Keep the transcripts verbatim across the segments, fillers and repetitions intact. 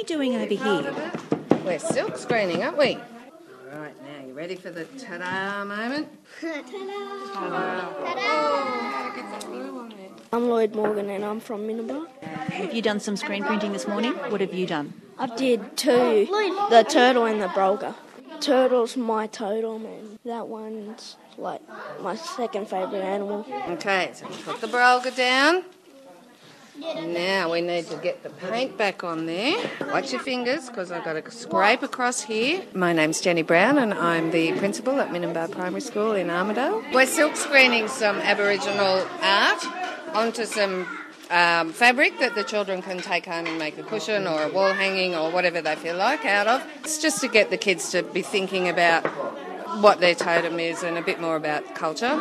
we doing over here? We're silk screening, aren't we? All right, now you ready for the ta-da moment? Ta-da! Ta-da! Ta-da! Oh, get that glue on there. I'm Lloyd Morgan and I'm from Minnebar. Have you done some screen printing this morning? What have you done? I did two, the turtle and the brolga. Turtle's my totem and that one's like my second favourite animal. Okay, so we put the brolga down. Now we need to get the paint back on there. Watch your fingers because I've got to scrape across here. My name's Jenny Brown and I'm the principal at Minnebar Primary School in Armidale. We're silk screening some Aboriginal art onto some um, fabric that the children can take home and make a cushion or a wall hanging or whatever they feel like out of. It's just to get the kids to be thinking about what their totem is and a bit more about culture.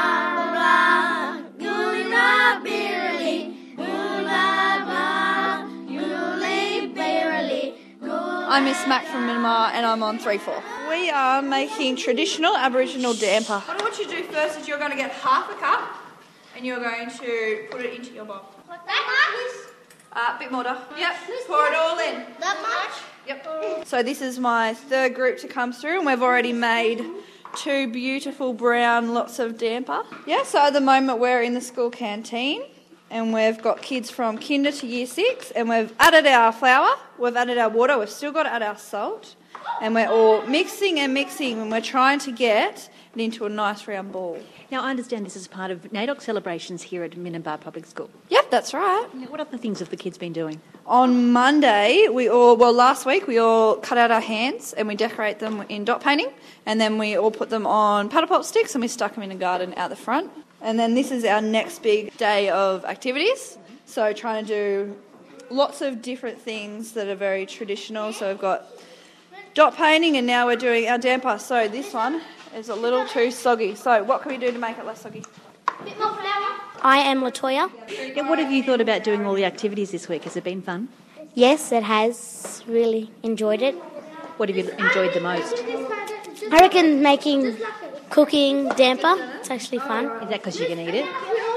I'm Miss Mac from Myanmar and I'm on three four. We are making traditional Aboriginal damper. What I want you to do first is you're going to get half a cup and you're going to put it into your bowl. That A uh, bit more. Yep, pour it all in. That much? Yep. So this is my third group to come through and we've already made two beautiful brown lots of damper. Yeah, so at the moment we're in the school canteen. And we've got kids from kinder to year six and we've added our flour, we've added our water, we've still got to add our salt and we're all mixing and mixing and we're trying to get it into a nice round ball. Now, I understand this is part of NAIDOC celebrations here at Minnebar Public School. Yep, that's right. Now, what other things have the kids been doing? On Monday, we all, well, last week we all cut out our hands and we decorate them in dot painting and then we all put them on paddle pop sticks and we stuck them in a garden out the front. And then this is our next big day of activities. So trying to do lots of different things that are very traditional. So we've got dot painting and now we're doing our damper. So this one is a little too soggy. So what can we do to make it less soggy? Bit more flour. I am Latoya. Yeah, what have you thought about doing all the activities this week? Has it been fun? Yes, it has. Really enjoyed it. What have you enjoyed the most? I reckon making cooking damper. It's actually fun. Is that because you can eat it?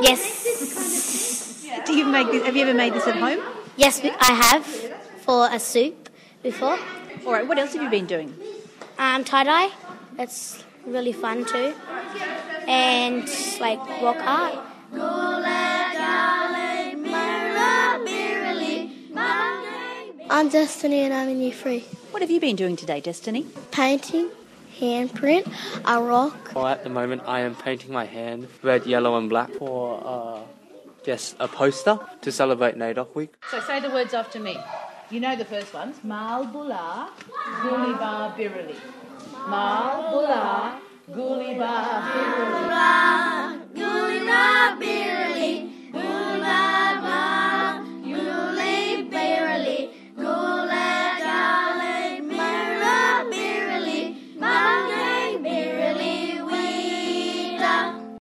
Yes. Do you make this, have you ever made this at home? Yes, I have for a soup before. All right, what else have you been doing? Um, tie-dye. That's really fun too. And like rock art. I'm Destiny and I'm in year three. What have you been doing today, Destiny? Painting, handprint, a rock. Well, at the moment, I am painting my hand red, yellow, and black for uh, just a poster to celebrate NAIDOC Week. So say the words after me. You know the first ones. Malbula, Guliba Birili. Malbula, Guliba Birili.